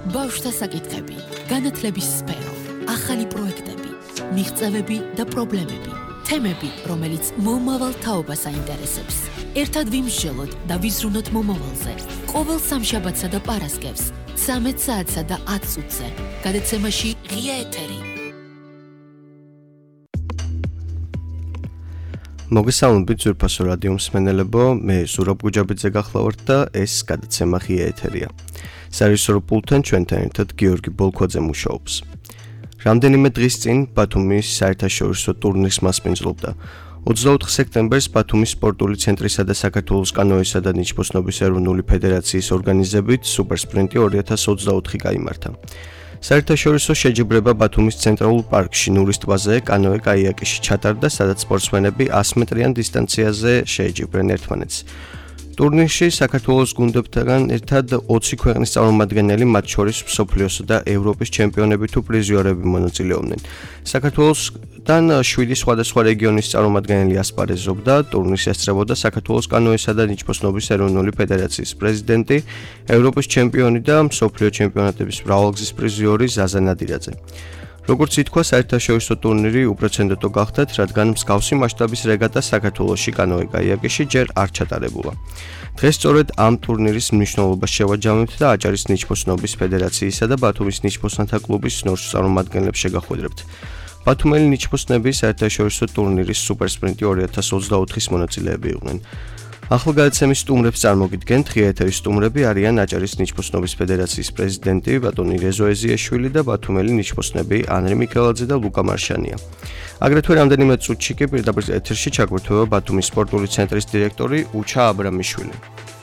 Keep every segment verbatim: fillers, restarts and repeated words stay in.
ბავშვთა საკითხები, განათლების სფერო, ახალი პროექტები, მიღწევები და პრობლემები, თემები, რომელიც მომავალ თაობას აინტერესებს. ერთად ვიმსჯელოთ და ვიზრუნოთ მომავალზე. ყოველ სამშაბათსა და პარასკევს, ცამეტ საათსა და ათ წუთზე, გადაცემაში ღია ეთერი. მოგესალმებით ძვირფასო რადიო მსმენელებო, მე ზურაბ გუჯაბიძე გახლავართ და ეს გადაცემა ღია ეთერია. სარეჟისორო პულტთან ჩვენთან ერთად გიორგი ბოლქვაძე მუშაობს. რამდენიმე დღის წინ ბათუმის საერთაშორისო ტურნირს მასპინძლობდა. ოცდაოთხ სექტემბერს ბათუმის სპორტული ცენტრისა და საქართველოს კანოესა და ნიჩბოსნობის ეროვნული ფედერაციის ორგანიზებით სუპერსპრინტი ორი ათას ოცდაოთხი გაიმართა. საერთაშორისო შეჯიბრება ბათუმის ცენტრალურ პარკში ნურის ტბაზე კანოე კაიაკიში ჩატარდა, სადაც სპორტსმენები ას მეტრიან დისტანციაზე შეეჯიბრნენ ერთმანეთს. ტურნირში საქართველოს გუნდებთან ერთად ოცი ქვეყნის წარმომადგენელი, მათ შორის მსოფლიოს და ევროპის ჩემპიონები თუ პრიზიორები მონაწილეობდნენ. საქართველოსთან შვიდი სხვადასხვა რეგიონის წარმომადგენელი ასპარეზობდა. ტურნირს ესწრებოდა საქართველოს კანოესა და ნიჩბოსნობის ეროვნული ფედერაციის პრეზიდენტი, ევროპის ჩემპიონი და მსოფლიო ჩემპიონატების მრავალგზის პრიზიორი ზაზა ნადირაძე. როგორც ითქვა, საერთაშორისო ტურნირი უპრეცედენტო გახდათ, რადგან მსგავსი მასშტაბის რეგატა საქართველოში კანოე კაიაკიში ჯერ არ ჩატარებულა. დღეს სწორედ ამ ტურნირის მნიშვნელობას შევაჯამებთ და აჭარის ნიჩბოსნობის ფედერაციისა და ბათუმის ნიჩბოსნთა კლუბის ნორჩ წარმომადგენლებს შეგახვედრებთ. ბათუმელი ნიჩბოსნები საერთაშორისო ტურნირის სუპერსპრინტი ორი ათას ოცდაოთხის მონაწილეები იყვნენ. ახლა გადაცემის სტუმრებს წარმოგიდგენთ. ღია ეთერის სტუმრები არიან აჭარის ნიჩბოსნობის ფედერაციის პრეზიდენტი ბატონი რეზო ეზიაშვილი და ბათუმელი ნიჩბოსნები ანრი მიქელაძე და ლუკა მარშანია. აგრეთვე რამდენიმე წუთში კი პირდაპირ ეთერში ჩაგვერთვება ბათუმის სპორტული ცენტრის დირექტორი უჩა აბრამიშვილი.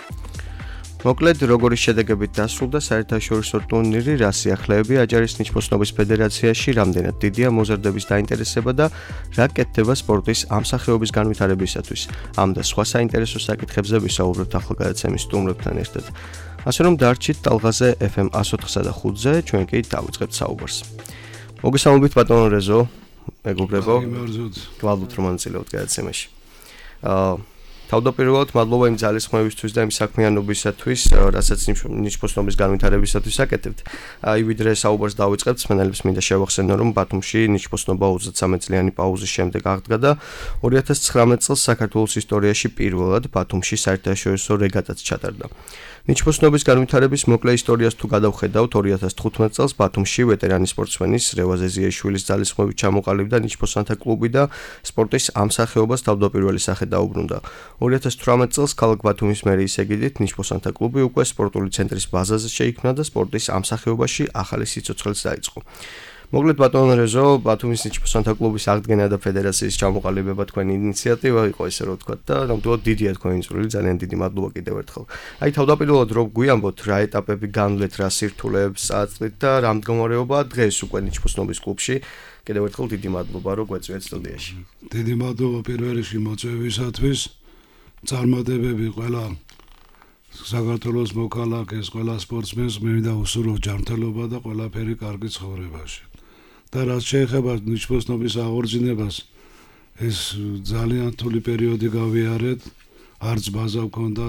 მოკლედ, როგორი შედეგებით დასრულდა საერთაშორისო ტურნირი, რა სიახლეები აჭარის ნიჩბოსნობის ფედერაციაში, რამდენად დიდია მოზარდების დაინტერესება და რა კეთდება სპორტის ამ სახეობის განვითარებისათვის. ამ და სხვა საინტერესო საკითხებზე ვისაუბრებთ ახლა გადაცემის სტუმრებთან ერთად. ასე რომ დარჩით ტალღაზე ეფ ემ ას ოთხსა და ხუთზე, ჩვენ კი დავიწყებთ საუბარს. მოგესალმებით ბატონო რეზო, მეგობრებო. გვალბობთ რომ მონაწილეობთ გადაცემაში. აა თავდაპირველად მადლობა იმ ძალისხმევისთვის და იმ საქმიანობისათვის, რასაც ნიჩბოსნობის განვითარებისათვის აკეთებთ. აი ვიდრე საუბარს დავიწყებთ, მსმენელებს მინდა შევახსენო, რომ ბათუმში ნიჩბოსნობა ოცდათსამეტ წლიანი პაუზის შემდეგ აღდგა და ორი ათას ცხრამეტ წელს საქართველოს ისტორიაში პირველად ბათუმში საერთაშორისო რეგატაც ჩატარდა. ნიჩბოსნობის განვითარების მოკლე ისტორიას თუ გადავხედავთ, ორი ათას თხუთმეტ წელს ბათუმში ვეტერანი სპორტსმენის რევაზ ეზიაშვილის ძალისხმევით ჩამოყალიბდა ნიჩბოსნთა კლუბი და სპორტის ამ სახეობას თავდაპირველი სახე დაუბრუნდა. ორი ათას თვრამეტ წელს ქალაქ ბათუმის მერიის ეგიდით ნიჩბოსნთა კლუბი უკვე სპორტული ცენტრის ბაზაზე შეიქმნა და სპორტის ამ სახეობაში ახალი სიცოცხლეც დაიწყო. მოკლედ ბატონო რეზო, ბათუმის ნიჩბოსნთა კლუბის აღდგენა და ფედერაციის ჩამოყალიბება თქვენი ინიციატივა იყო, ესე რომ ვთქვათ და ნამდვილად დიდია თქვენი წვლილი, ძალიან დიდი მადლობა კიდევ ერთხელ. აი თავდაპირველად რომ გვიამბოთ რა ეტაპები განვლეთ, რა სირთულეებს წააწყვით და რა მდგომარეობაა დღეს უკვე ნიჩბოსნობის კლუბში. კიდევ ერთხელ დიდი მადლობა რომ გვეწვიეთ სტუდიაში. დიდი მადლობა პირველ რიგში მოწვევისათვის. წარმატებები ყველა საქართველოს მოქალაქეს, ყველა სპორტსმენს მინდა უსურვო ჯანმრთელობა და ყველაფერი კარგი ცხოვრებაში. და რაც შეეხება ნიჩბოსნობის აღორძინებას, ეს ძალიან რთული პერიოდი გავიარეთ, არც ბაზა მქონდა,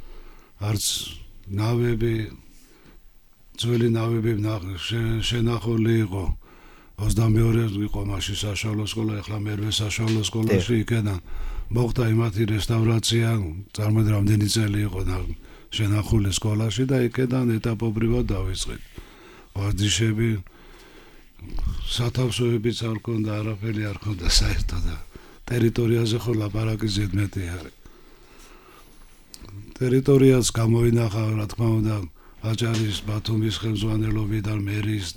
არც ნავები, ძველი ნავები შენახული იყო. ოცდამეორე იყო მაშინ საშუალო სკოლა, ახლა მერვე საშუალო სკოლაში იქიდან მოხდა იმათი რესტავრაცია, წარმოიდგინეთ რამდენი წელი იყო შენახული სკოლაში და იქიდან ეტაპობრივად დავიწყეთ. ვარჯიშები, სათავსოებიც არ ჰქონდა, არაფერი არ ჰქონდა საერთოდ და ტერიტორიაზე ხო ლაპარაკი ზედმეტი არის. ტერიტორიაც გამოინახა, რა თქმა უნდა, აჭარის ბათუმის ხელმძღვანელობიდან მერიის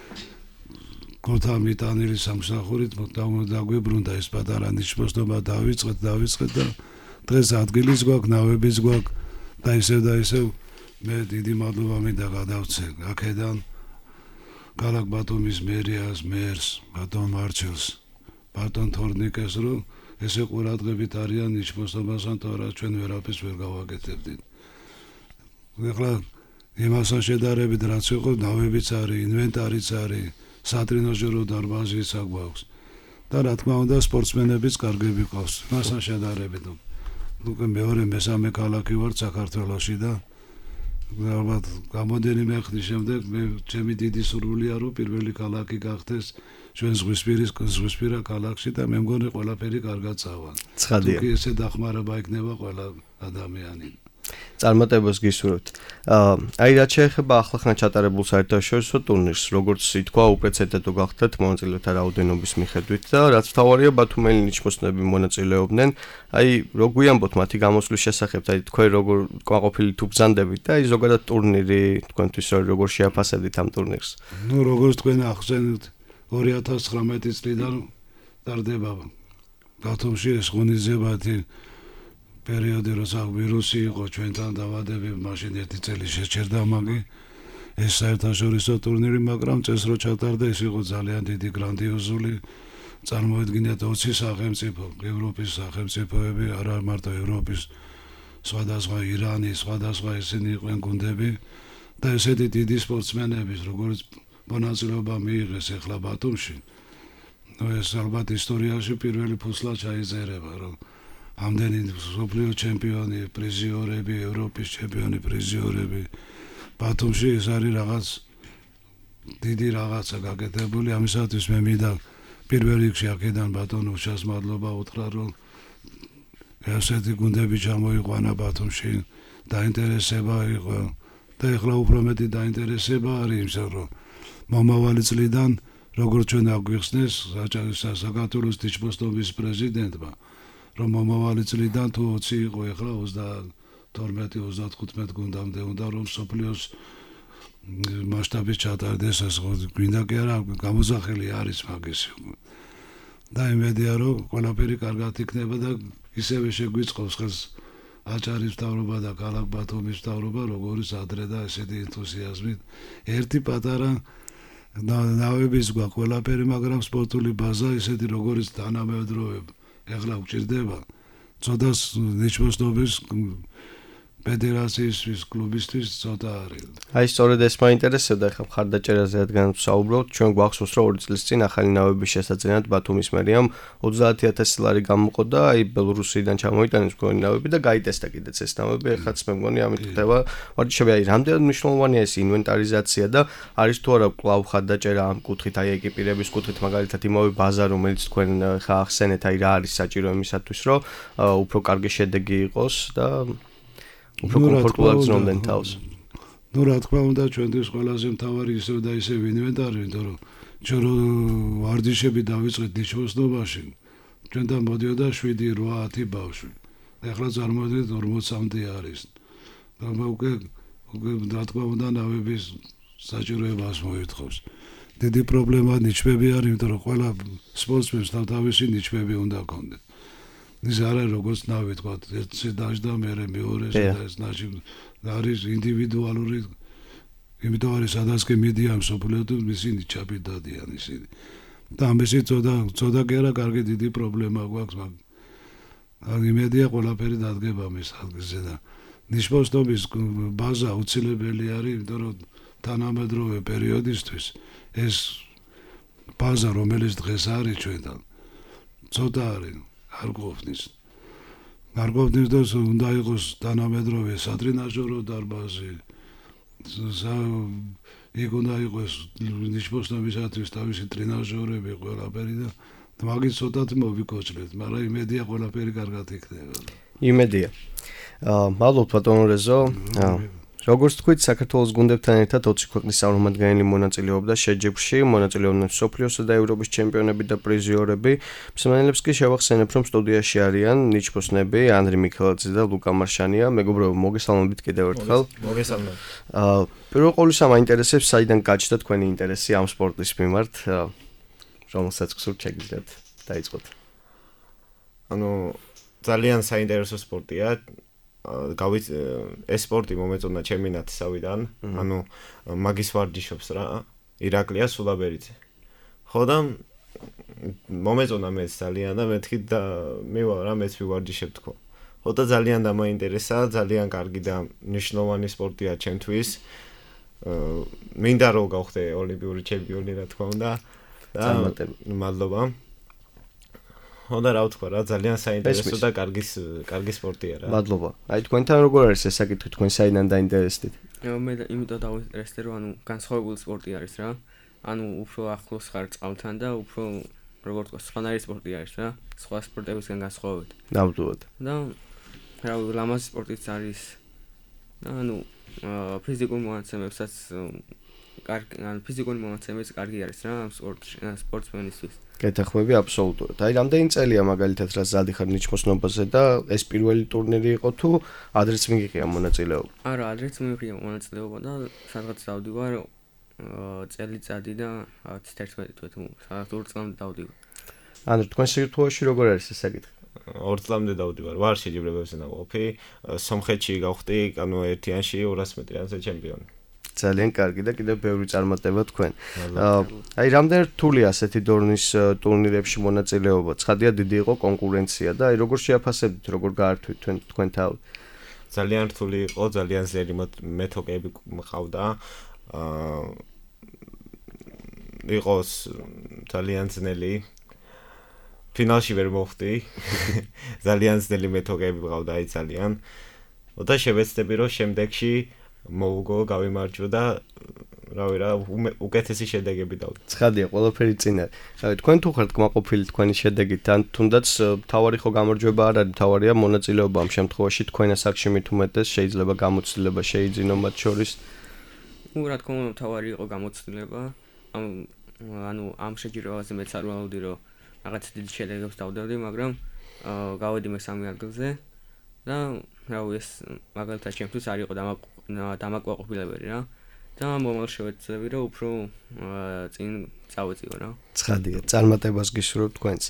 გოთა მიტანილის სამსახურით დაგვიბრუნდა ეს პატარა ნიჩბოსნობა დავიწყეთ, დავიწყეთ და დღეს ადგილის გვაქვს, ნავების გვაქვს და ისევ და ისევ მე დიდი მადლობა მინდა გადავცე აქედან ქალაქ ბათუმის მერიას, მერს, ბატონ მარჩელს, ბატონ თორნიკეს, რომ ესე ყურადღებით არიან ნიჩბოსნობასთან, თორემ ჩვენ ვერაფერს ვერ გავაკეთებდით. ეხლა იმასთან შედარებით რაც იყო, ნავებიც არის, ინვენტარიც არის, სატრენაჟერო დარბაზიც აქვს და რა თქმა უნდა სპორტსმენებიც კარგები ყავს მასთან შედარებით. უკვე მეორე მესამე ქალაქი ვარ საქართველოში და ალბათ გამოდენიმე ხნის შემდეგ მე ჩემი დიდი სურვილია რომ პირველი ქალაქი გახდეს ჩვენ ზღვისპირის ზღვისპირა ქალაქში და მე მგონი ყველაფერი კარგად წავა. ცხადია. თუ კი ესე დახმარება იქნება ყველა ადამიანი. წარმატებას გისურვებთ. აი რაც შეეხება ახლახან ჩატარებულ საერთაშორისო ტურნირს, როგორც ითქვა, უპრეცედენტო გახდათ მონაწილეთა რაოდენობის მიხედვით და რაც მთავარია ბათუმელი ნიჩბოსნები მონაწილეობდნენ. აი რო გვიამბოთ მათი გამოსვლის შესახებ, აი თქვენ როგორ კვაყოფილი თუ ბრძანდებით და აი ზოგადად ტურნირი თქვენთვის როგორ შეაფასებდით ამ ტურნირს? ნუ როგორც თქვენ ახსენეთ ორი ათას ცხრამეტი წლიდან ტარდება ბათუმში ეს ღონისძიებათი პერიოდი როცა ვირუსი იყო ჩვენთან დავადები მაშინ ერთი წელი შეჩერდა მაგი ეს საერთაშორისო ტურნირი მაგრამ წეს რო ჩატარდა ეს იყო ძალიან დიდი გრანდიოზული წარმოედგინეთ ოცი სახელმწიფო ევროპის სახელმწიფოები არა მარტო ევროპის სხვადასხვა ირანი სხვადასხვა ესენი იყვნენ გუნდები და ესეთი დიდი სპორტსმენების როგორც მონაწილეობა მიიღეს ახლა ბათუმში ნუ ეს ალბათ ისტორიაში პირველი ფუსლა ჩაიწერება რომ ამდენი მსოფლიო ჩემპიონი, პრიზიორები, ევროპის ჩემპიონი, პრიზიორები ბათუმში ეს არის რაღაც დიდი რაღაცა გაკეთებული ამისათვის მე მინდა პირველ რიგში აქედან ბატონ უშას მადლობა უთხრა რომ ესეთი გუნდები ჩამოიყვანა ბათუმში დაინტერესება იყო და ეხლა უფრო მეტი დაინტერესება არის იმისა რომ მომავალი წლიდან როგორც ჩვენ აგვიხსნეს საქართველოს ნიჩბოსნობის პრეზიდენტმა რომ მომავალი წლიდან თუ ოცი იყო ეხლა ოცდათორმეტი ოცდათხუთმეტი გუნდამდე უნდა რომ სოფლიოს მასშტაბის ჩატარდეს ეს გვინდა კი არა გამოძახილი არის მაგის და იმედია რომ ყველაფერი კარგად იქნება და ისევე შეგვიწყობს ხელს აჭარის მთავრობა და ქალაქ ბათუმის მთავრობა როგორც ადრე და ესეთი ენთუზიაზმით ერთი პატარა ნავების გვაქვს ყველაფერი მაგრამ სპორტული ბაზა ისეთი როგორც თანამედროვე ეხლა უჭირდება ცოტას ნიჩბოსნობის ფედერაციის კლუბისთვის ცოტა არის. აი სწორედ ეს მაინტერესებდა ხა მხარდაჭერაზე რადგან ვსაუბრობთ ჩვენ გვახსოვს რომ ორი წლის წინ ახალი ნავების შესაძლებლად ბათუმის მერიამ ოცდაათი ათასი ლარი გამოყო და აი ბელორუსიდან ჩამოიტანეს მგონი ნავები და გაიტესტა კიდეც ეს ნავები ეხლაც მე მგონი ამით ხდება ვარჯიშები აი რამდენად მნიშვნელოვანია ეს ინვენტარიზაცია და არის თუ არა კლავ მხარდაჭერა ამ კუთხით აი ეკიპირების კუთხით მაგალითად იმავე ბაზა რომელიც თქვენ ხა ახსენეთ აი რა არის საჭირო იმისათვის რომ უფრო კარგი შედეგი იყოს და უფრო კომფორტულად ზრუნდნენ თავს. ნუ რა თქმა უნდა ჩვენთვის ყველაზე მთავარი ისევ და ისევ ინვენტარი, იმიტომ რომ ჩვენ ვარჯიშები დავიწყეთ ნიჩბოსნობაში, ჩვენთან მოდიოდა შვიდი რვა ათი ბავშვი. ეხლა წარმოიდგინეთ ორმოცამდე არის. და უკვე უკვე რა თქმა უნდა ნავების საჭიროებას მოითხოვს. დიდი პრობლემა ნიჩბები არის, იმიტომ რომ ყველა სპორტსმენს თავისი ნიჩბები უნდა ჰქონდეს. ის არა როგორც ნავი თქვა ერთი დაждდა მე მეორე და ეს ნაჭი არის ინდივიდუალური იმიტომ არის სადაც კი მიდიან სოფლიოდ ისინი ჩაბით დადიან ისინი და ამისი ცოტა ცოტა კი არა კარგი დიდი პრობლემა გვაქვს მაგ აი იმედია ყველაფერი დადგება მის ადგილზე და ნიჩბოსნობის ბაზა უცილებელი არის იმიტომ რომ თანამედროვე პერიოდისთვის ეს ბაზა რომელიც დღეს არის ჩვენთან ცოტა არის არ ყოფნის. არ ყოფნის და უნდა იყოს თანამედროვე სატრენაჟორო დარბაზი. იქ უნდა იყოს ნიჩბოსნობისათვის თავისი ტრენაჟორები ყველაფერი და მაგით ცოტათი მოვიკოჭრეთ, მაგრამ იმედია ყველაფერი კარგად იქნება. იმედია. აა მადლობთ ბატონო რეზო. როგორც თქვით, საქართველოს გუნდებთან ერთად ოცი ქვეყნის წარმომადგენელი მონაწილეობდა შეჯიბრში, მონაწილეობდნენ სოფლიოსა და ევროპის ჩემპიონები და პრიზიორები. მსმენელებს კი შევახსენებ, რომ სტუდიაში არიან ნიჩბოსნები, ანდრი მიქელაძე და ლუკა მარშანია. მეგობრებო, მოგესალმებით კიდევ ერთხელ. მოგესალმებით. აა პირველ ყოვლისა მაინტერესებს, საიდან გაჩნდა თქვენი ინტერესი ამ სპორტის მიმართ, რომელსაც გსურთ შეგიძლიათ დაიწყოთ. ანუ ძალიან საინტერესო სპორტია. გავიც ეს სპორტი მომეწონა ჩემი ნათესავიდან, ანუ მაგის ვარჯიშობს რა, ირაკლია სულაბერიძე. ხო და მომეწონა მეც ძალიან და მეთქი და მივა რა მეც ვივარჯიშებ თქო. ხო და ძალიან დამაინტერესა, ძალიან კარგი და მნიშვნელოვანი სპორტია ჩემთვის. მინდა რომ გავხდე ოლიმპიური ჩემპიონი რა თქმა უნდა. და მადლობა. ხოდა რა ვთქვა რა ძალიან საინტერესო და კარგი კარგი სპორტია რა. მადლობა. აი თქვენთან როგორ არის ეს საკითხი, თქვენ საიდან დაინტერესდით? მე იმიტომ დავინტერესდი რომ ანუ განსხვავებული სპორტი არის რა. ანუ უფრო ახლოს ხარ წყალთან და უფრო როგორ ვთქვა, სხვანაირი სპორტი არის რა. სხვა სპორტებისგან განსხვავებით. ნამდვილად. და რა ლამაზი სპორტიც არის. და ანუ ფიზიკურ მონაცემებსაც კარგი, ანუ ფიზიკური მონაცემებიც კარგი არის რა ამ სპორტში, სპორტსმენისთვის. გეთახმები აბსოლუტურად. აი რამდენი წელია მაგალითად რა ზადი ხარ ნიჩმოსნობაზე და ეს პირველი ტურნირი იყო თუ ადრეც მიიღია მონაწილეობა? არა, ადრეც მიიღია მონაწილეობა და სადღაც დავდივარ წელიწადი და თერთმეტი თვე თუ სადღაც ორ წლამდე დავდივარ. ანუ თქვენ სირთულეში როგორ არის ეს საკითხი? ორ წლამდე დავდივარ. ვარ შეჯიბრებებზე ნაყოფი. სომხეთში გავხდი, ანუ ერთიანში ორას მეტრიანზე ჩემპიონი. ძალიან კარგი და კიდევ ბევრი წარმატება თქვენ. აი რამდენი რთულია ასეთი დორნის ტურნირებში მონაწილეობა? ცხადია დიდი იყო კონკურენცია და აი როგორ შეაფასებდით, როგორ გაართვით თქვენ თქვენ თავი? ძალიან რთული იყო, ძალიან ძლიერი მეთოდები მყავდა. აა იყოს ძალიან ძნელი. ფინალში ვერ მოხვდი. ძალიან ძნელი მეთოდები მყავდა, აი ძალიან. და შევეცდები რომ შემდეგში მოუგო გავიმარჯვო და რავი რა უკეთესი შედეგები დავდო. ცხადია, ყველაფერი წინ არის. რავი, თქვენ თუ ხართ კმაყოფილი თქვენი შედეგით, ან თუნდაც თავარი ხო გამარჯვება არ არის, თავარია მონაწილეობა ამ შემთხვევაში თქვენ ასაკში მით უმეტეს შეიძლება გამოცდილება შეიძინო მათ შორის. ნუ რა თქმა უნდა, თავარი იყო გამოცდილება. ამ ანუ ამ შეჯიბრებაზე მეც არ ვალოდი რომ რაღაც დიდი შედეგებს დავდევდი, მაგრამ გავედი მესამე ადგილზე და რავი ეს მაგალითად ჩემთვის არ იყო დამაკმაყოფილებელი რა. და მომავალ შევეცდები რომ უფრო წინ წავეწიო რა. ცხადია, წარმატებას გისურვებ თქვენს.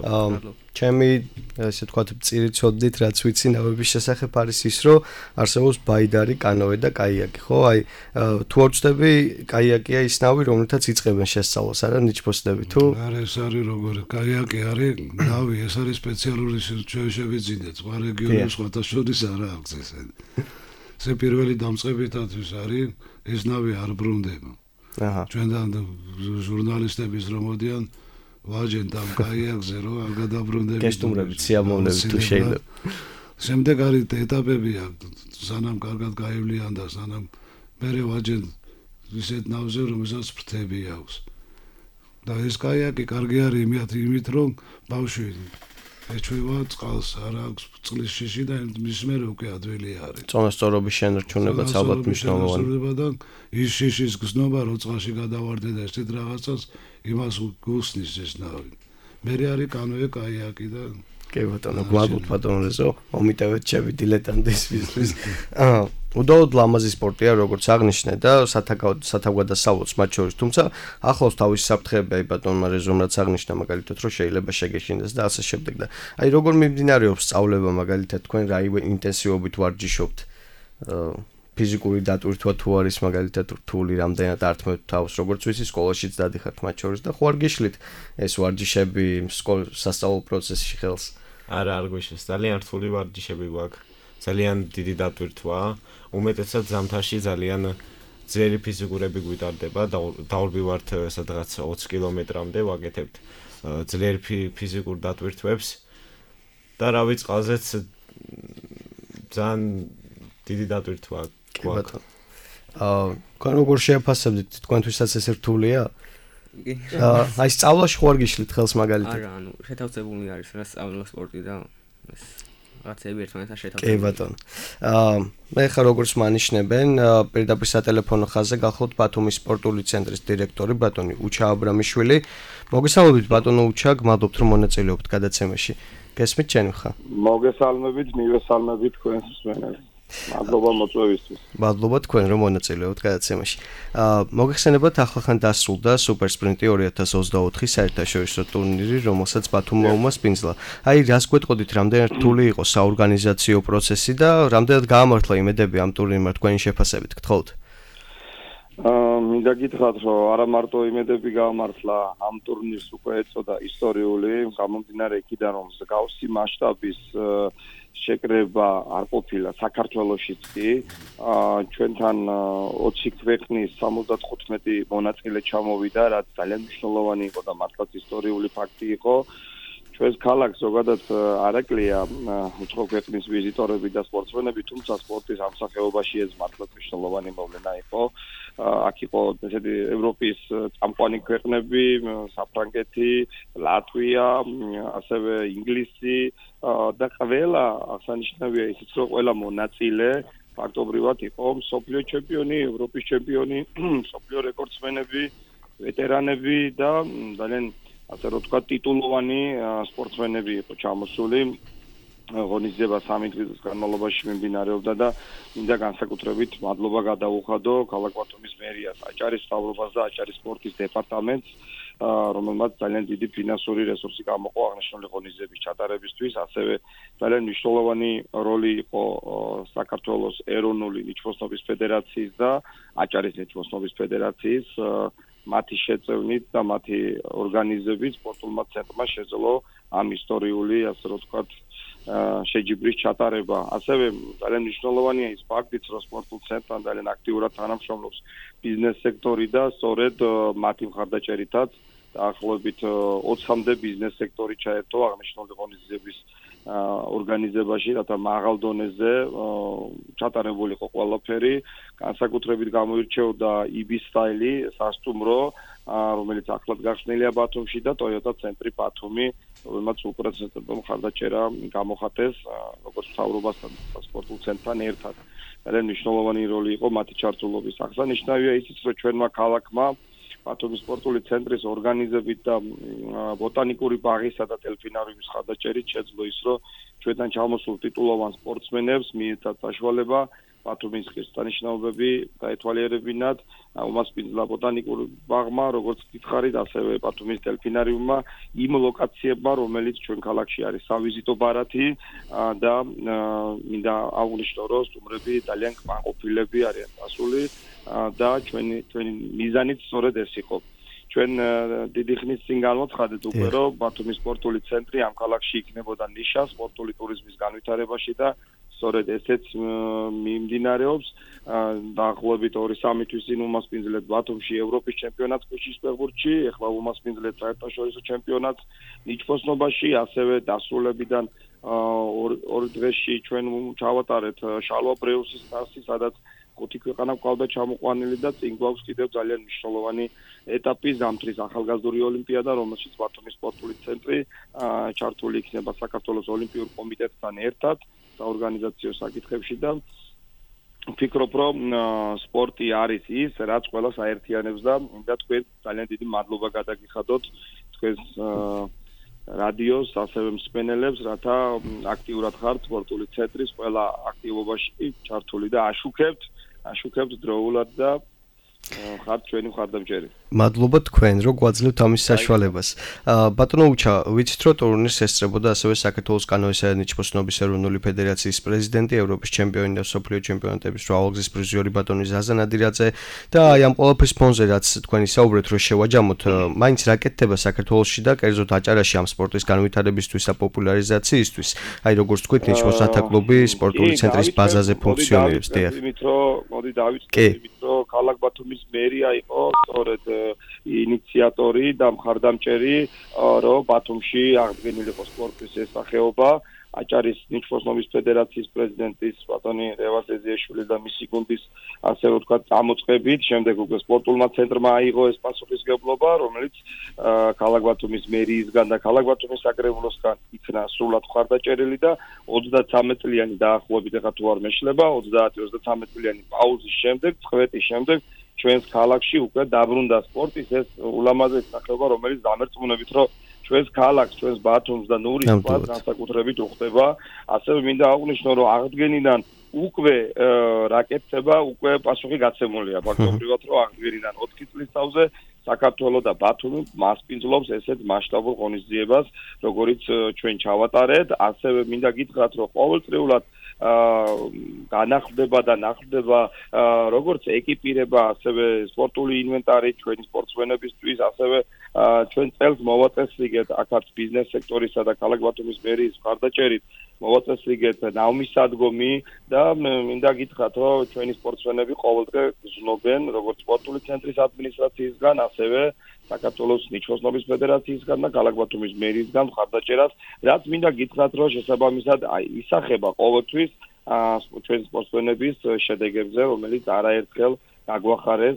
ჩემი ესე ვთქვათ, წირი ცოდნით რაც ვიცი ნავების შესახებ არის ის, რომ არსებობს ბაიდარი, კანოე და კაიაკი, ხო? აი თუ არ ვწდები, კაიაკია ის ნავი, რომელთაც იწყებენ შესწავლას, არა ნიჩბოსნები თუ? არა, ეს არის როგორ კაიაკი არის, ნავი, ეს არის სპეციალური შევიძინე, სხვა რეგიონის სხვათა შორის არა აქვს ესე. ეს პირველი დამწყებითათვის არის ეს ნავი არ ბრუნდება. აჰა. ჩვენთან ჟურნალისტების რომ მოდიან ვაჯენ და კაიაკზე რომ არ გადაბრუნდები. გესტუმრებით, სიამოვნებით თუ შეიძლება. შემდეგ არის ეტაპები აქვს, სანამ კარგად გაივლიან და სანამ მერე ვაჯენ ისეთ ნავზე რომელსაც ფრთები აქვს. და ეს კაიაკი კარგი არის იმით რომ ბავშვი ეჩვევა წყალს, არ აქვს წყლის შიში და მის მერე უკვე ადვილი არის. წონასწორობის შენარჩუნებაც ალბათ მნიშვნელოვანია. და ის შიშის გზნობა რო წყალში გადავარდე და ესეთ რაღაცას იმას გულსნის ეს ნავი. მერე არის კანოე, კაიაკი და კი ბატონო, გვაგოთ ბატონო რეზო, მომიტევეთ ჩემი დილეტანტის ვისთვის. აა, უდაოდ ლამაზი სპორტია, როგორც აღნიშნე და სათავგადასავლოც მათ შორის, თუმცა ახლავს თავისი საფრთხეები, აი ბატონმა რეზომ რაც აღნიშნა მაგალითად, რომ შეიძლება შეგეშინდეს და ასე შემდეგ და აი როგორ მიმდინარეობს სწავლება მაგალითად თქვენ რა ინტენსივობით ვარჯიშობთ? აა ფიზიკური დატვირთვა თუ არის მაგალითად რთული, რამდენად ართმევთ თავს, როგორც ვიცი, სკოლაშიც დადიხართ მათ შორის და ხო არ გიშლით ეს ვარჯიშები სასწავლო პროცესში ხელს? არა, არ გვიშლის, ძალიან რთული ვარჯიშები გვაქვს. ძალიან დიდი დატვირთვა, უმეტესად ზამთარში ძალიან ძლიერი ფიზიკურები გვიტარდება, დავრბივართ სადღაც ოცი კილომეტრამდე ვაკეთებთ ძლიერ ფიზიკურ დატვირთვებს და რავი წყალზეც ძალიან დიდი დატვირთვა გვაქვს. აა, თქვენ როგორ შეაფასებთ, თქვენთვისაც ეს რთულია? აა, აი სწავლაში ხო არ გიშლით ხელს მაგალითად? არა, ანუ შეთავსებული არის რა სწავლა სპორტი და ეს რაღაცები ერთმანეთთან კი შეთავსებული. ბატონო. აა, მე ხა როგორც მანიშნებენ, პირდაპირ სატელეფონო ხაზზე გახლავთ ბათუმის სპორტული ცენტრის დირექტორი ბატონი უჩა აბრამიშვილი. მოგესალმებით ბატონო უჩა, გმადობთ რომ მონაწილეობთ გადაცემაში. გესმით ჩემი ხა? მოგესალმებით, მივესალმებით თქვენს მსმენელს. მადლობა მოწვევისთვის. მადლობა თქვენ რომ მონაწილეობთ გადაცემაში. აა მოგეხსენებათ ახლახან დასრულდა სუპერ სპრინტი ორი ათას ოცდაოთხი საერთაშორისო ტურნირი, რომელსაც ბათუმმა უმასპინძლა. აი რას გვეტყოდით, რამდენად რთული იყო საორგანიზაციო პროცესი და რამდენად გაამართლა იმედები ამ ტურნირმა თქვენი შეფასებით, გთხოვთ? აა მინდა გითხრათ, რომ არა მარტო იმედები გაამართლა, ამ ტურნირს უკვე ეწოდა ისტორიული, გამომდინარე იქიდან რომ მსგავსი მასშტაბის შეკრება არ ყოფილა საქართველოშიც კი. აა ჩვენთან ოცი ქვეყნის სამოცდათხუთმეტი მონაწილე ჩამოვიდა, რაც ძალიან მნიშვნელოვანი იყო და მართლაც ისტორიული ფაქტი იყო. ჩვენს ქალაქს ზოგადად არ აკლია უცხო ქვეყნის ვიზიტორები და სპორტსმენები, თუმცა სპორტის ამ სახეობაში ეს მართლაც მნიშვნელოვანი მოვლენა იყო. აქ იყო ესეთი ევროპის წამყვანი ქვეყნები, საფრანგეთი, ლატვია, ასევე ინგლისი და ყველა აღსანიშნავია ისიც, რომ ყველა მონაწილე ფაქტობრივად იყო მსოფლიო ჩემპიონი, ევროპის ჩემპიონი, მსოფლიო რეკორდსმენები, ვეტერანები და ძალიან ასე რომ თქვა ტიტულოვანი სპორტსმენები იყო ჩამოსული. ღონისძიება სამი დღის განმავლობაში მიმდინარეობდა და მინდა განსაკუთრებით მადლობა გადაუხადო ქალაქ ბათუმის მერიას, აჭარის მთავრობას და აჭარის სპორტის დეპარტამენტს, რომელმაც ძალიან დიდი ფინანსური რესურსი გამოყო აღნიშნული ღონისძიების ჩატარებისთვის, ასევე ძალიან მნიშვნელოვანი როლი იყო საქართველოს ეროვნული ნიჩბოსნობის ფედერაციის და აჭარის ნიჩბოსნობის ფედერაციის მათი შეწევნით და მათი ორგანიზებით სპორტულმა ცენტრმა შეძლო ამ ისტორიული, ასე რომ ვთქვათ, შეჯიბრის ჩატარება. ასევე ძალიან მნიშვნელოვანია ის ფაქტიც, რომ სპორტულ ცენტრთან ძალიან აქტიურად თანამშრომლობს ბიზნეს სექტორი და სწორედ მათი მხარდაჭერითაც დაახლოებით ოცამდე ბიზნეს სექტორი ჩაერთო აღნიშნული ღონისძიების ორგანიზებაში, რათა მაღალ დონეზე ჩატარებულიყო ყველაფერი. განსაკუთრებით გამოირჩეოდა იბისტაილი სასტუმრო, რომელიც ახლად გახსნილია ბათუმში და ტოიოტა ცენტრი ბათუმი, რომელმაც უპრეცედენტო მხარდაჭერა გამოხატეს როგორც მთავრობასთან და სპორტულ ცენტრთან ერთად. ძალიან მნიშვნელოვანი როლი იყო მათი ჩართულობის. აღსანიშნავია ისიც, რომ ჩვენმა ქალაქმა ბათუმის სპორტული ცენტრის ორგანიზებით და ბოტანიკური ბაღისა და დელფინარიუმის მხარდაჭერით შეძლო ის, რომ ჩვენთან ჩამოსულ ტიტულოვან სპორტსმენებს მიეცათ საშუალება ბათუმის ღირსშესანიშნაობები დაეთვალიერებინათ უმასპინძლა ბოტანიკურ ბაღმა, როგორც გითხარით, ასევე ბათუმის დელფინარიუმმა, იმ ლოკაციებმა, რომელიც ჩვენ ქალაქში არის სავიზიტო ბარათი და მინდა აღვნიშნო, რომ სტუმრები ძალიან კმაყოფილები არიან დასული და ჩვენი ჩვენი მიზანიც სწორედ ეს იყო. ჩვენ დიდი ხნის წინ განვაცხადეთ უკვე, რომ ბათუმის სპორტული ცენტრი ამ ქალაქში იქნებოდა ნიშა სპორტული ტურიზმის განვითარებაში და სწორედ ესეც მიმდინარეობს. დაახლოებით ორი სამი თვის წინ უმასპინძლეთ ბათუმში ევროპის ჩემპიონატს კვიშის ფეხბურთში, ეხლა უმასპინძლეთ საერთაშორისო ჩემპიონატს ნიჩბოსნობაში, ასევე დასრულებიდან ორ დღეში ჩვენ ჩავატარეთ შალვა ბრეუსის თასი, სადაც ხუთი ქვეყანა გვყავდა ჩამოყვანილი და წინ გვაქვს კიდევ ძალიან მნიშვნელოვანი ეტაპი ზამთრის ახალგაზრდული ოლიმპიადა, რომელშიც ბათუმის სპორტული ცენტრი ჩართული იქნება საქართველოს ოლიმპიურ კომიტეტთან ერთად საორგანიზაციო საკითხებში და ვფიქრობ, რომ სპორტი არის ის, რაც ყველას აერთიანებს და მინდა თქვენ ძალიან დიდი მადლობა გადაგიხადოთ თქვენს რადიოს, ასევე მსმენელებს, რათა აქტიურად ხართ სპორტული ცენტრის ყველა აქტივობაში ჩართული და აშუქებთ, აშუქებთ დროულად და ხართ ჩვენი მხარდამჭერი. მადლობა თქვენ, რომ გვაძლევთ ამის საშუალებას. ბატონო უჩა, ვიცით, რომ ტურნირს ესწრებოდა ასევე საქართველოს კანოისა და ნიჩბოსნობის ეროვნული ფედერაციის პრეზიდენტი, ევროპის ჩემპიონი და მსოფლიო ჩემპიონატების მრავალგზის პრიზიორი ბატონი ზაზა ნადირაძე და აი ამ ყველაფრის ფონზე, რაც თქვენ ისაუბრეთ, რომ შევაჯამოთ, მაინც რა კეთდება საქართველოში და კერძოდ აჭარაში ამ სპორტის განვითარებისთვის და პოპულარიზაციისთვის. აი როგორც თქვით, ნიჩბოსნათა კლუბი სპორტული ცენტრის ბაზაზე ფუნქციონირებს, დიახ. იმით, რომ მოდი დავიწყოთ იმით, რომ ქალაქ ბათუმის მერია იყო სწორედ ინიციატორი და მხარდამჭერი, რომ ბათუმში აღდგენილიყო სპორტის ეს სახეობა. აჭარის ნიჩბოსნობის ფედერაციის პრეზიდენტის ბატონი რევაზ ეზიაშვილი და მისი გუნდის ასე რომ ვთქვათ წამოწყებით, შემდეგ უკვე სპორტულმა ცენტრმა აიღო ეს პასუხისმგებლობა, რომელიც ქალაქ ბათუმის მერიისგან და ქალაქ ბათუმის საკრებულოსგან იქნა სრულად მხარდაჭერილი და ოცდათსამეტ წლიანი დაახლოებით ეხლა თუ არ მეშლება, ოცდაათი ოცდათსამეტ წლიანი პაუზის შემდეგ, წვეთის შემდეგ ჩვენს ქალაქში უკვე დაბრუნდა სპორტის ეს ულამაზესი სახეობა, რომელიც დამერწმუნებით, რომ ჩვენს ქალაქს, ჩვენს ბათუმს და ნურის ტბას განსაკუთრებით უხდება. ასევე მინდა აღვნიშნო, რომ აღდგენიდან უკვე რაკეტება, უკვე პასუხი გაცემულია. ფაქტობრივად, რომ აღდგენიდან ოთხი წლის თავზე საქართველო და ბათუმი მასპინძლობს ესეთ მასშტაბურ ღონისძიებას, როგორიც ჩვენ ჩავატარეთ. ასევე მინდა გითხრათ, რომ ყოველწლიურად განახლდება და ნახლდება როგორც ეკიპირება, ასევე სპორტული ინვენტარი ჩვენი სპორტსმენებისთვის, ასევე ჩვენ წელს მოვაწესრიგეთ აქაც ბიზნეს სექტორისა და ქალაქ ბათუმის მერიის მხარდაჭერით მოვაწესრიგეთ ნავმისადგომი და მინდა გითხრათ, რომ ჩვენი სპორტსმენები ყოველდღე ზნობენ როგორც სპორტული ცენტრის ადმინისტრაციისგან, ასევე საქართველოს ნიჩბოსნობის ფედერაციისგან და ქალაქ ბათუმის მერიისგან მხარდაჭერას, რაც მინდა გითხრათ, რომ შესაბამისად ისახება ყოველთვის ჩვენი სპორტსმენების შედეგებზე, რომელიც არაერთხელ გაგვახარეს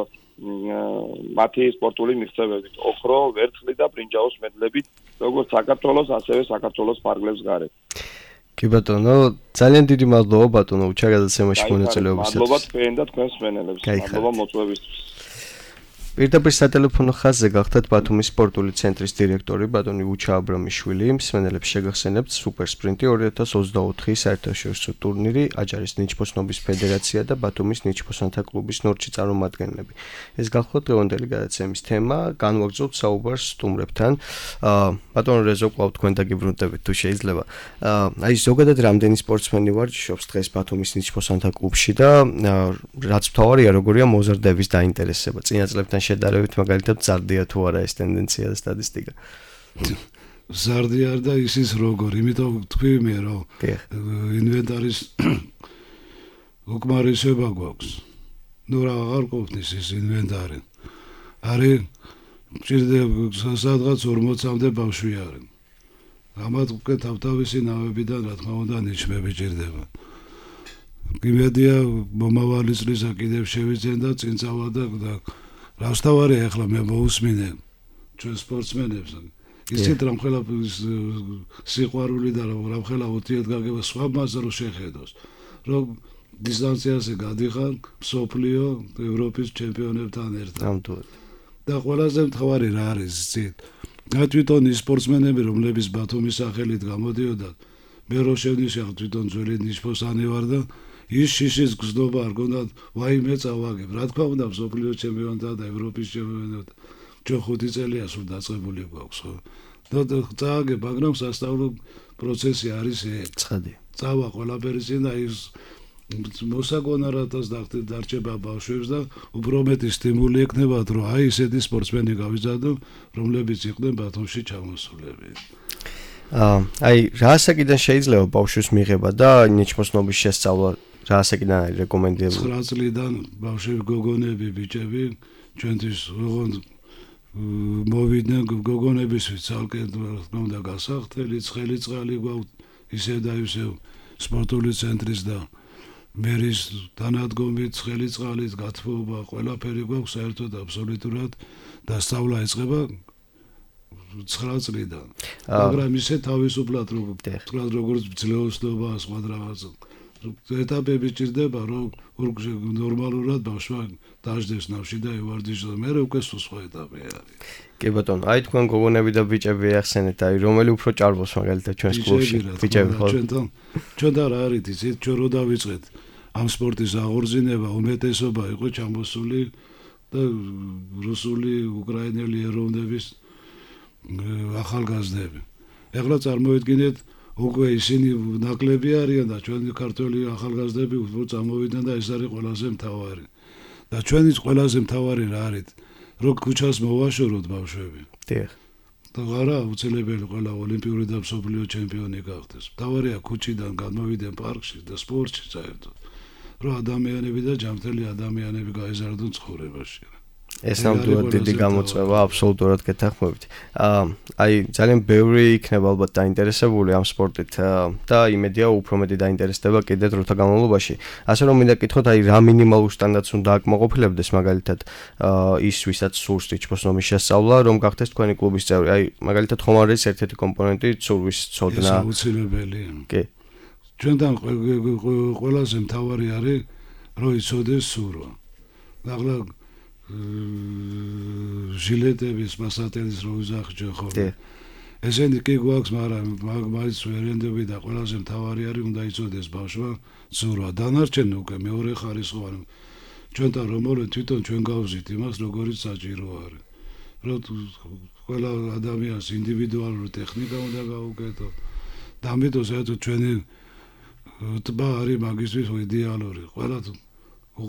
მათი სპორტული მიღწევებით, ოქრო, ვერცხლი და ბრინჯაოს მედლებით, როგორც საქართველოს, ასევე საქართველოს ფარგლებს გარეთ. კი ბატონო, ძალიან დიდი მადლობა ბატონო უჩა გადაცემაში მონაწილეობისათვის. მადლობა თქვენ და თქვენს მენელებს. მადლობა მოწვევისთვის. პირდაპირ სატელეფონო ხაზზე გახდათ ბათუმის სპორტული ცენტრის დირექტორი ბატონი უჩა აბრამიშვილი. მსმენელებს შეგახსენებთ სუპერ სპრინტი ორი ათას ოცდაოთხი საერთაშორისო ტურნირი, აჯარის ნიჩბოსნობის ფედერაცია და ბათუმის ნიჩბოსანთა კლუბის ნორჩი წარმომადგენლები. ეს გახლავთ დღევანდელი გადაცემის თემა. განვაგრძობთ საუბარს სტუმრებთან. ბატონო რეზო კვლავ თქვენ დაგიბრუნდებით თუ შეიძლება. აი ზოგადად რამდენი სპორტსმენი ვარჯიშობს დღეს ბათუმის ნიჩბოსანთა კლუბში და რაც მთავარია როგორია მოზარდების დაინტერესება. წინა წლებთან შედარებით მაგალითად ზარდია თუ არა ეს ტენდენცია და სტატისტიკა. ზარდია და ისიც როგორ, იმიტომ თქვი მე რომ ინვენტარის უკმარისება გვაქვს. ნუ რა აღარ ყოფნის ეს ინვენტარი. არის ჭირდება სადღაც ორმოცამდე ბავშვი არის. ამათ უკვე თავთავისი ნავებიდან რა თქმა უნდა ნიშნები ჭირდება. იმედია მომავალი წლისა კიდევ შევიძენ და წინ წავა და რასთავარია ახლა მე მოусმინე ჩვენ სპორტსმენებს ისეთ რამხელა სიყვარული და რამხელა უთიერთგაგება სხვა მასზე რომ შეხედოს რომ დისტანციაზე გადიხარ მსოფლიო ევროპის ჩემპიონებთან ერთად და ყველაზე მთავარი რა არის ცით რა თვითონ ის სპორტსმენები რომლებიც ბათუმის სახელით გამოდიოდათ მე რო შევნიშნავ თვითონ ძველი ნიშბოსანი ვარ და ის შიშის გზნობა არ გონდათ ვაიმე წავაგებ რა თქმა უნდა მსოფლიო ჩემპიონთა და ევროპის ჩემპიონთა ჩვენ ხუთი წელია სულ დაწყებული გვაქვს ხო და წავაგებ მაგრამ სასწავლო პროცესი არის ეს ცხადია წავა ყველაფერი წინ და ის მოსაგონარადაც დარჩება ბავშვებს და უფრო მეტი სტიმული ექნებათ რომ აი ესეთი სპორტსმენი გავიზარდო რომლებიც იყვნენ ბათუმში ჩამოსულები აი რა ასაკიდან შეიძლება ბავშვის მიღება და ნიჩბოსნობის შესწავლა რა ასაკიდან არის რეკომენდებული ცხრა წლიდან ბავშვები გოგონები ბიჭები ჩვენთვის ოღონდ მოვიდნენ გოგონებისთვის ცალკე თქმა უნდა გასახდელი ცხელი წყალი გვაქვს ისევ და ისევ სპორტული ცენტრის და მერის თანადგომით ცხელი წყალით გათბობა ყველაფერი გვაქვს საერთოდ აბსოლუტურად და სწავლა ეწყება ცხრა წლიდან მაგრამ ისე თავისუფლად როგორც როგორც ძლეოსნობა სხვა რაღაცა ეტაპები ჭირდება რომ ნორმალურად ბავშვი დაждდეს ნავში და ევარჯიშოს და მე უკვე სხვა ეტაპი არის კი ბატონო აი თქვენ გოგონები და ბიჭები ახსენეთ აი რომელი უფრო ჭარბობს მაგალითად ჩვენს კლუბში ბიჭები ხო ჩვენთან ჩვენთან რა არის იცით ჩვენ რო დავიწყეთ ამ სპორტის აღორძინება უმეტესობა იყო ჩამოსული და რუსული უკრაინელი ეროვნების ახალგაზრდები ეხლა წარმოიდგინეთ უკვე ისინი ნაკლები არიან და ჩვენი ქართველი ახალგაზრდები უფრო წამოვიდნენ და ეს არის ყველაზე მთავარი და ჩვენიც ყველაზე მთავარი რა არის რომ ქუჩას მოვაშოროთ ბავშვები დიახ და არა უცელებელი ყველა ოლიმპიური და მსოფლიო ჩემპიონი გახდეს მთავარია ქუჩიდან გამოვიდნენ პარკში და სპორტში საერთოდ რომ ადამიანები და ჯანმრთელი ადამიანები გაიზარდონ ცხოვრებაში ეს ნამდვილად დიდი გამოწვევა აბსოლუტურად გეთანხმებით. აი ძალიან ბევრი იქნება ალბათ დაინტერესებული ამ სპორტით და იმედია უფრო მეტი დაინტერესდება კიდევ დროთა განმავლობაში. ასე რომ მინდა გითხოთ აი რა მინიმალურ სტანდარტს უნდა აკმაყოფილებდეს მაგალითად ის ვისაც სურს ნიჩბოსნობის შესწავლა რომ გახდეს თქვენი კლუბის წევრი. აი მაგალითად ხომ არის ერთ-ერთი კომპონენტი სურვის ცოდნა. ეს აუცილებელია. კი. ჩვენთან ყველაზე მთავარი არის რომ იცოდეს სურვა. ახლა ჟილეტების მასატელის რო უზახჯო ხოლმე. ესენი კი გვაქვს, მაგრამ მაგ-მაგ ვერენდები და ყველაზე მთავარი არის უნდა იცოდეს ბავშვა სურვა. დანარჩენი უკვე მეორე ხარისხოვანი. ჩვენთან რომ მოვიდეთ თვითონ ჩვენ გავზით იმას, როგორიც საჭირო არის. რომ ყველა ადამიანს ინდივიდუალური ტექნიკა უნდა გაუკეთო. და ამიტომ საერთოდ ჩვენი ტბა არის მაგისთვის იდეალური. ყველა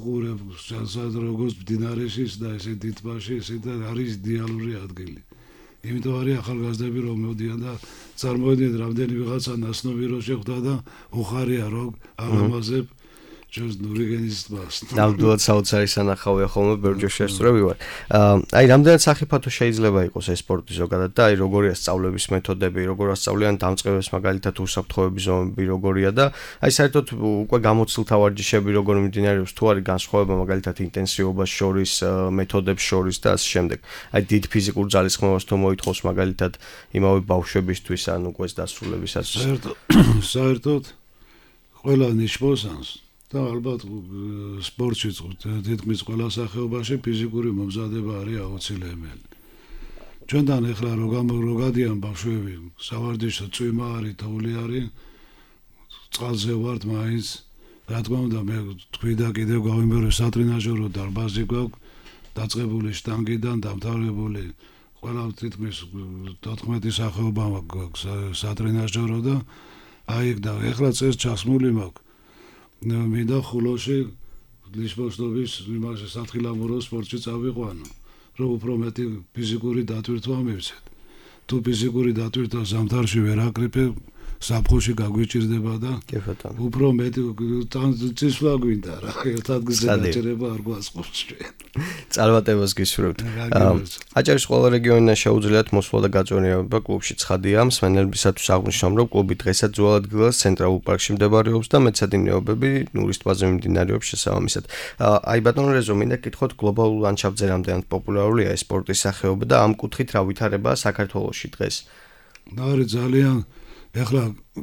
უყურებს სადაც როგორც მდინარეში და ესე დიდბაში ესე და არის იდეალური ადგილი. იმიტომ არის ახალგაზრდები რომ მოდიან და წარმოედგინეთ რამდენი ვიღაცა ნაცნობი რო შეხვდა და უხარია რომ ალამაზებ ჩვენს ნურიგენის თბას. ნამდვილად საოცარი სანახავია ხოლმე ბევრჯერ შესწრები ვარ. აი რამდენად საფათო შეიძლება იყოს ეს სპორტი ზოგადად და აი როგორია სწავლების მეთოდები, როგორ ასწავლიან დამწყებებს მაგალითად უსაფრთხოების ზომები როგორია და აი საერთოდ უკვე გამოცდილთა ვარჯიშები როგორ მიმდინარეობს თუ არის განსხვავება მაგალითად ინტენსივობას შორის, მეთოდებს შორის და ასე შემდეგ. აი დიდ ფიზიკურ ძალისხმევას თუ მოითხოვს მაგალითად იმავე ბავშვებისთვის ან უკვე დასრულებისაც. საერთოდ საერთოდ ყველა ნიშნავს და ალბათ სპორტში თითქმის ყველა სახეობაში ფიზიკური მომზადება არის აუცილებელი. ჩვენთან ეხლა რო გადიან ბავშვები, სავარჯიშო წვიმა არის, თოვლი არის, წყალზე ვართ მაინც, რა თქმა უნდა მე თქვი და კიდევ გავიმეორებ სატრენაჟერო დარბაზი გვაქვს, დაწყებული შტანგიდან დამთავრებული ყველა თითქმის თოთხმეტი სახეობა გვაქვს სატრენაჟერო და აი და ეხლა წეს ჩასმული მაქვს. მინდა ხულოში ნიშნობის იმაში სათხილამურო სპორტში წავიყვანო, რომ უფრო მეტი ფიზიკური დატვირთვა მივცეთ. თუ ფიზიკური დატვირთვა ზამთარში ვერ აკრიფებ, საფხოში გაგვიჭირდება და უფრო მეტი წისვლა გვინდა რა, ერთად გზაჯერება არ გვასწრებს ჩვენ. წარმატებას გისურვებთ. აჭარის ყველა რეგიონიდან შეუძლიათ მოსვლა და გაწვენება კლუბში ცხადია, მსმენელებისათვის აღნიშნავ, რომ კლუბი დღესაც ძველ ადგილას ცენტრალურ პარკში მდებარეობს და მეცადინეობები ნურის ტბაზე მიმდინარეობს შესაბამისად. აი ბატონო რეზო, მინდა გითხოთ გლობალურ ლანდშაფტზე რამდენად პოპულარულია ეს სპორტის სახეობა და ამ კუთხით რა ვითარებაა საქართველოში დღეს? არის ძალიან ეხლა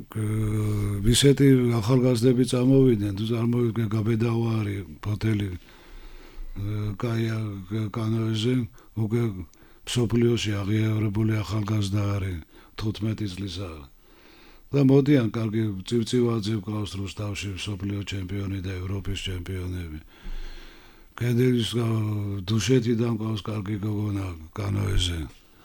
ვისეთი ახალგაზრდები წამოვიდნენ, თუ წარმოვიდგენ გაბედავა არის ფოთელი კაია კანოეზე, უკვე მსოფლიოში აღიარებული ახალგაზრდა არის თხუთმეტი წლისა. და მოდიან კარგი წივწივაძე გყავს რუსთავში მსოფლიო ჩემპიონი და ევროპის ჩემპიონები. კედელის დუშეთიდან გყავს კარგი გოგონა კანოეზე.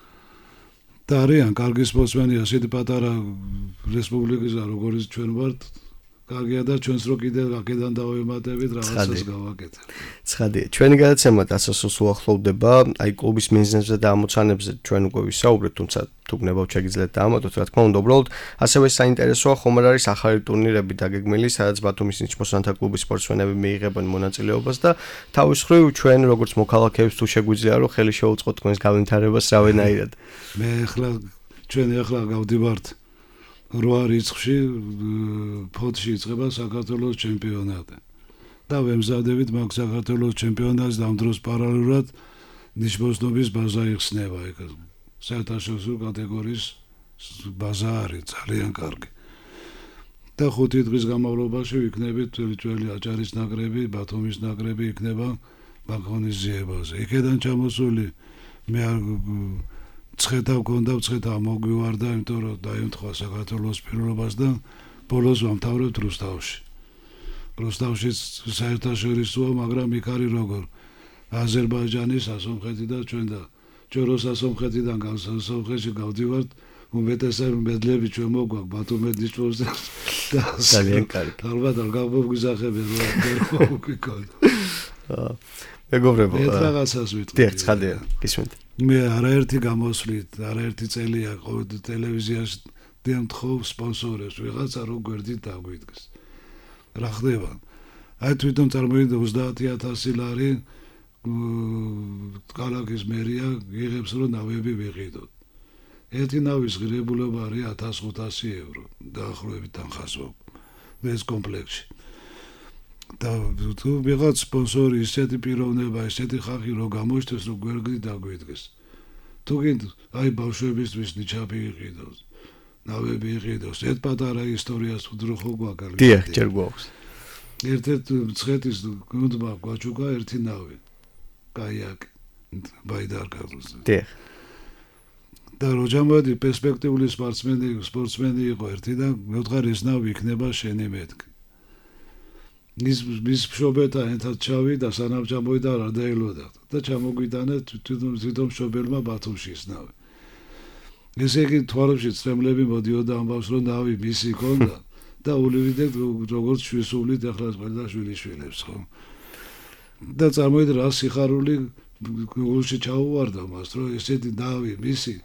და არიან კარგი სპორტსმენი, ასეთი პატარა რესპუბლიკისა, როგორც ჩვენ ვართ, კარგია და ჩვენს რო კიდე აქედან დავემატებით რაღაცას გავაკეთებ. ცხადია. ჩვენი გადაცემა დასასრულს უახლოვდება, აი კლუბის მიზნებზე და ამოცანებზე ჩვენ უკვე ვისაუბრეთ, თუმცა თუ გნებავთ შეგიძლიათ დაამატოთ, რა თქმა უნდა, უბრალოდ ასევე საინტერესოა ხომ არ არის ახალი ტურნირები დაგეგმილი, სადაც ბათუმის ნიჭმოსანთა კლუბის სპორტსმენები მიიღებენ მონაწილეობას და თავის მხრივ ჩვენ როგორც მოქალაქეებს თუ შეგვიძლია რომ ხელი შეუწყოთ თქვენს განვითარებას რავენაირად. მე ახლა ჩვენ ახლა გავდივართ რვა რიცხვში ფოთში იწყება საქართველოს ჩემპიონატი. და ვემზადებით მაგ საქართველოს ჩემპიონატს და ამ დროს პარალელურად ნიშნობის ბაზა იხსნება ეგ. საერთაშორისო კატეგორიის ბაზა არის ძალიან კარგი. და ხუთი დღის განმავლობაში ვიქნებით ძველი აჭარის ნაკრები, ბათუმის ნაკრები იქნება ბაქონის ზიებაზე. იქედან ჩამოსული მე ცხეთა გქონდა, ცხეთა მოგვივარდა, იმიტომ რომ დაემთხვა საქართველოს პირველობას და ბოლოს ვამთავრებთ რუსთავში. რუსთავში საერთაშორისოა, მაგრამ იქ არის როგორ აზერბაიჯანის ასომხეთი და ჩვენ და ჯოროს ასომხეთიდან გასასომხეთში გავდივართ, უმეტესად მედლები ჩვენ მოგვაქვს ბათუმის ნიშნულზე და ძალიან კარგი. ალბათ არ გავგვიზახებენ რა მოგიკონ. მეგობრებო, ეს რაღაცას ვიტყვი. დიახ, ცხადია, გისმენთ. მე არაერთი გამოსვლით, არაერთი წელია ყოველ ტელევიზიაში დემთხო სპონსორებს, ვიღაცა რო გვერდით დაგვიდგეს. რა ხდება? აი თვითონ წარმოიდგინე ოცდაათი ათასი ლარი ქალაქის მერია იღებს რომ ნავები ვიყიდოთ. ერთი ნავის ღირებულება არის ათას ხუთასი ევრო, დაახლოებით თანხასო. ეს კომპლექსში. და თუ ვიღაც სპონსორი ისეთი პიროვნება, ისეთი ხალხი რო გამოჩნდეს, რომ გვერდით დაგვიდგეს. თუ გინდ აი ბავშვებისთვის ნიჩაბი იყიდოს, ნავები იყიდოს, ერთ პატარა ისტორიას ვდრო ხო გვაგარ. დიახ, ჯერ გვაქვს. ერთ-ერთ მცხეთის გუნდმა გვაჩუქა ერთი ნავი. კაიაკი, ბაიდარკაზე. დიახ. და როჯამოდი პერსპექტიული სპორტსმენი, სპორტსმენი იყო ერთი და მეთხარ ეს ნავი იქნება შენი მეთქი. ის ის მშობელთა ერთად ჩავიდა სანამ ჩამოვიდა რა დაელოდა და ჩამოგვიტანა თვითონ თვითონ მშობელმა ბათუმში ის ნავი. ესე იგი თვალებში წრემლები მოდიოდა ამბავს რომ ნავი მისი ჰქონდა და ულივიდეთ როგორც შვილსულით ახლა ყველა შვილიშვილებს ხო. და წარმოიდგინე რა სიხარული გულში ჩაუვარდა მას რომ ესეთი ნავი მისი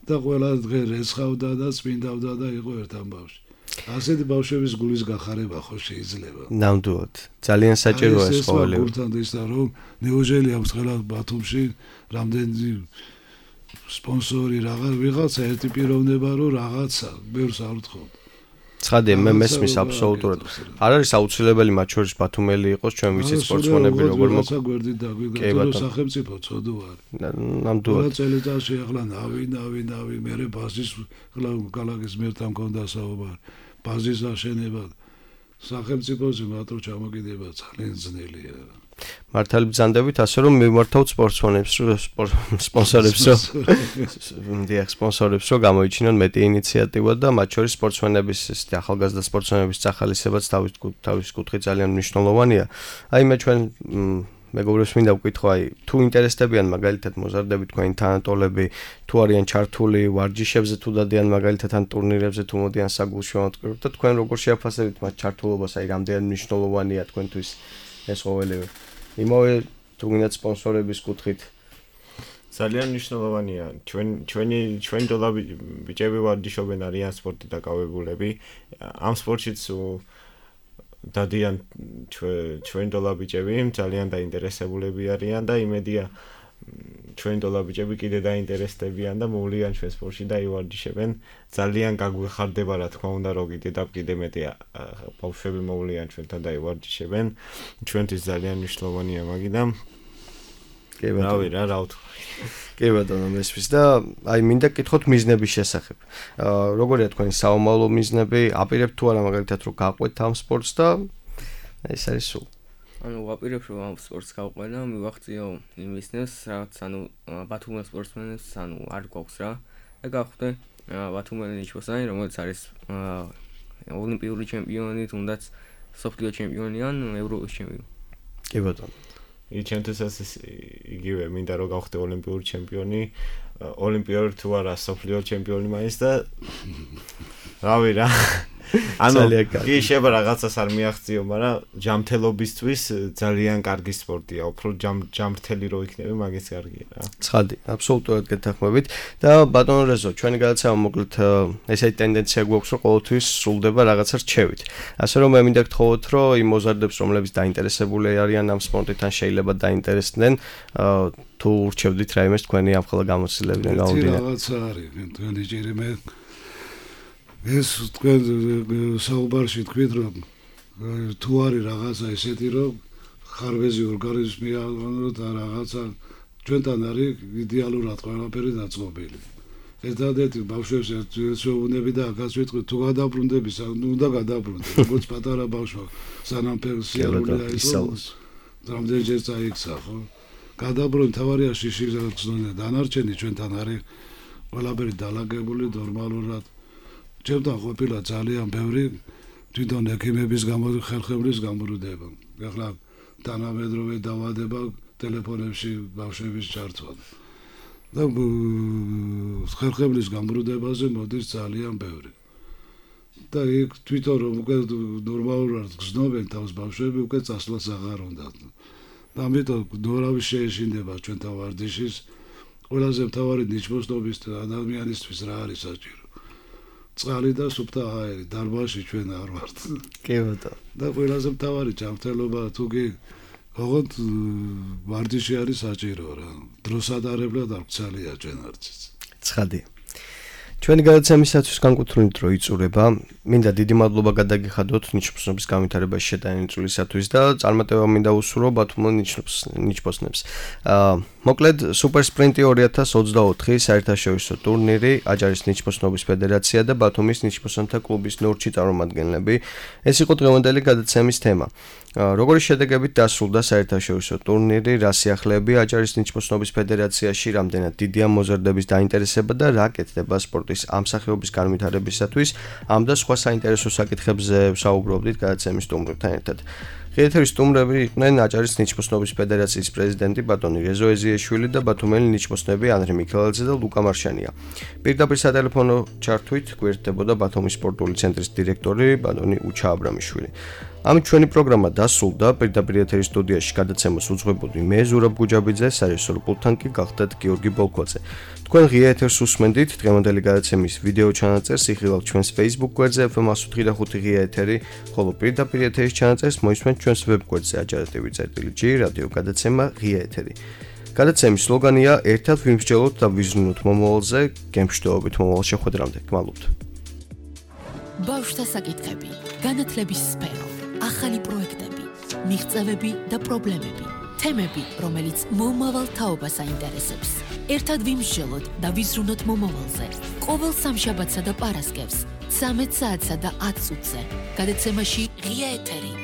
და ყველა დღე რეცხავდა და წმინდავდა და იყო ერთ ამბავში. ასეთი ბავშვების გულის გახარება ხო შეიძლება. ნამდვილად. ძალიან საჭიროა ეს ყოველივე. გულთან ისა რომ ნეუჟელი აქვს ყველა ბათუმში რამდენი სპონსორი რაღაც ვიღაცა ერთი პიროვნება რომ რაღაცა ბევრს არ ვთხოვ. ცხადია, მე მესმის აბსოლუტურად. არ არის აუცილებელი მათ შორის ბათუმელი იყოს, ჩვენ ვიცით სპორტსმენები როგორ მოკ. რაღაცა გვერდით დაგვიგა, სახელმწიფო ცოდო არის. ნამდვილად. ყველა წელიწადში ახლა ნავი, ნავი, ნავი, მერე ბაზის ახლა კალაგის მერთან მქონდა საუბარი. ბაზის აშენება სახელმწიფოზე მათო ჩამოკიდება ძალიან ძნელია. მართალი ბრძანდებით ასე რომ მივმართავთ სპორტსმენებს, სპონსორებს, დიახ, სპონსორებს რომ გამოიჩინონ მეტი ინიციატივა და მათ შორის სპორტსმენების ესეთი ახალგაზრდა სპორტსმენების სახალისებაც თავის თავის კუთხით ძალიან მნიშვნელოვანია. აი მე ჩვენ მეგობრებს მინდა ვკითხო, აი თუ ინტერესდებიან მაგალითად მოზარდები თქვენი თანატოლები, თუ არიან ჩართული ვარჯიშებზე, თუ დადიან მაგალითად ან ტურნირებზე, თუ მოდიან საგულშემო მტკივრად და თქვენ როგორ შეაფასებით მათ ჩართულობას, აი რამდენად მნიშვნელოვანია თქვენთვის ეს ყოველივე. იმავე თუ გინდათ სპონსორების კუთხით ძალიან მნიშვნელოვანია. ჩვენ ჩვენი ჩვენ დოლაბი ბიჭები ვარჯიშობენ არიან სპორტი დაკავებულები. ამ სპორტშიც დადიან ჩვენ დოლაბიჭები ძალიან დაინტერესებულები არიან და იმედია ჩვენ დოლაბიჭები კიდე დაინტერესდებიან და მოვლიან ჩვენ სპორტში და ივარჯიშებენ. ძალიან გაგვეხარდება რა თქმა უნდა რომ კიდე და კიდე მეტი ბავშვები მოვლიან ჩვენთან და ივარჯიშებენ. ჩვენთვის ძალიან მნიშვნელოვანია მაგიდან. კი ბატონო. რავი რა რა ვთქვი. კი ბატონო მესმის და აი მინდა გკითხოთ მიზნების შესახებ. აა როგორია თქვენი საომავლო მიზნები? აპირებთ თუ არა მაგალითად რომ გაყვეთ ამ სპორტს და ეს არის სულ. ანუ ვაპირებ რომ ამ სპორტს გავყვე და მივახციო იმ მიზნებს, რაც ანუ ბათუმელ სპორტსმენებს ანუ არ გვაქვს რა. და გავხდე ბათუმელი ნიჩბოსანი, რომელიც არის ოლიმპიური ჩემპიონი, თუნდაც სოფლიო ჩემპიონი ან ევროპის ჩემპიონი. კი ბატონო. ი ჩემთვისაც იგივე მინდა რომ გავხდე ოლიმპიური ჩემპიონი, ოლიმპიური თუ არა სოფლიო ჩემპიონი მაინც და რავი რა. ანუ კი შეიძლება რაღაცას არ მიაღწიო, მაგრამ ჯამთელობისთვის ძალიან კარგი სპორტია. უფრო ჯამრთელი რო იქნები, მაგის კარგია რა. ცხადი, აბსოლუტურად გეთანხმებით. და ბატონო რეზო, ჩვენი გადაცემა მოკლედ ესეთი ტენდენცია გვაქვს, რომ ყოველთვის სრულდება რაღაცა რჩევით. ასე რომ მე მინდა გთხოვოთ, რომ იმ მოზარდებს, რომლებიც დაინტერესებული არიან ამ სპორტთან, შეიძლება დაინტერესდნენ, თუ ურჩევდით რაიმეს თქვენი ამხელა გამოცდილებიდან გამომდინარე. რაღაცა არის, თქვენი ჭირი მე ეს თქვენ საუბარში თქვით რომ თუ არის რაღაცა ესეთი რომ ხარვეზი ორგანიზმი და რაღაცა ჩვენთან არის იდეალურად ყველაფერი დაწყობილი. ერთადერთი ბავშვებს ერთეულები და აქაც ვიტყვით თუ გადაბრუნდები, უნდა გადაბრუნდე, როგორც პატარა ბავშვი, სანამ პენსიარული აისწავლოს. რამდენჯერ წაიქცა, ხო? გადაბრუნ თავარია შიში გზნონა, დანარჩენი ჩვენთან არის ყველაფერი დალაგებული ნორმალურად. ჩემთან ყოფილა ძალიან ბევრი თვითონ ექიმების ხერხემლის გამრუდება. ახლა თანამედროვე დაავადება ტელეფონებში ბავშვების ჩართვა. და ხერხემლის გამრუდებაზე მოდის ძალიან ბევრი. და იქ თვითონ რომ უკვე ნორმალურად გზნობენ თავს ბავშვები, უკვე წასვლაც აღარ უნდათ. და ამიტომ ნორავი შეეშინდება ჩვენთან ვარჯიშის. ყველაზე მთავარი ნიშნულობის ადამიანისთვის რა არის საჭირო? წყალი და სუფთა აერი, დარბაზში ჩვენ არ ვართ. კი ბატონო. და ყველაზე მთავარი ჯანმრთელობა თუ კი ოღონდ ვარჯიში არის საჭირო რა. დროსადარებლად არ გცალია ჩვენ არციც. ცხადია. ჩვენი გადაცემისათვის განკუთვნილი დრო იწურება. მინდა დიდი მადლობა გადაგიხადოთ ნიჩბოსნების განვითარებაში შეტანილი წვლისათვის და წარმატება მინდა უსურვო ბათუმელ ნიჩბოსნებს. აა მოკლედ სუპერ სპრინტი ორი ათას ოცდაოთხი საერთაშორისო ტურნირი, აჯარის ნიჩბოსნობის ფედერაცია და ბათუმის ნიჩბოსნთა კლუბის ნორჩი წარმომადგენლები. ეს იყო დღევანდელი გადაცემის თემა. როგორი შედეგებით დასრულდა საერთაშორისო ტურნირი, რა სიახლეები აჯარის ნიჩბოსნობის ფედერაციაში, რამდენად დიდია მოზარდების დაინტერესება და რა კეთდება სპორტის ამ სახეობის განვითარებისათვის, ამ და სხვა საინტერესო საკითხებზე ვსაუბრობდით გადაცემის სტუმრებთან ერთად. ღირითების სტუმრები იყვნენ აჯარის ნიჩბოსნობის ფედერაციის პრეზიდენტი ბატონი რეზო ეზიეშვილი და ბათუმელი ნიჩბოსნები ანდრე მიქელაძე და ლუკა მარშანია. პირდაპირ სატელეფონო ჩართვით გვერდებოდა ბათუმის სპორტული ცენტრის დირექტორი ბატონი უჩა აბრამიშვილი. ამით ჩვენი პროგრამა დასრულდა. პირდაპირ ეთერის სტუდიაში გადაცემას უძღვებოდი მე ზურაბ გუჯაბიძე, სარეჟისორო პულტთან კი გახდათ გიორგი ბოლქვაძე. თქვენ ღია ეთერს უსმენდით, დღევანდელი გადაცემის ვიდეო ჩანაწერს იხილავთ ჩვენს Facebook გვერდზე ეფ ემ one oh five ღია ეთერი, ხოლო პირდაპირ ეთერის ჩანაწერს მოისმენთ ჩვენს ვებ გვერდზე აჯარატივი წერტილი ჯი რადიო გადაცემა ღია ეთერი. გადაცემის სლოგანია ერთად ვიმსჯელოთ და ვიზრუნოთ მომავალზე, გემშვიდობებით მომავალ შეხვედრამდე. გმალობთ. ბავშვთა საკითხები, განათლების სფერო, ახალი პროექტები, მიღწევები და პრობლემები, თემები, რომელიც მომავალ თაობას აინტერესებს. ერთად ვიმსჯელოთ და ვიზრუნოთ მომავალზე. ყოველ სამშაბათსა და პარასკევს, ცამეტ საათსა და ათ წუთზე. გადაცემაში ღია ეთერი.